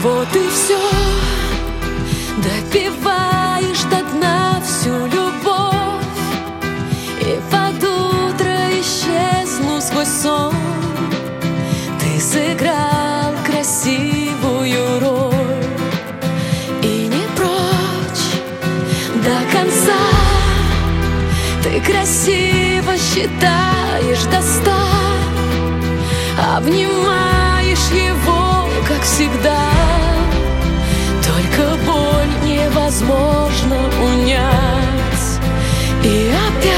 Вот и все, допиваешь до дна всю любовь, и под утро исчезну сквозь сон. Ты сыграл красивую роль и не прочь до конца. Ты красиво считаешь до 100, обнимаешь его, как всегда. Только боль невозможно унять, и опять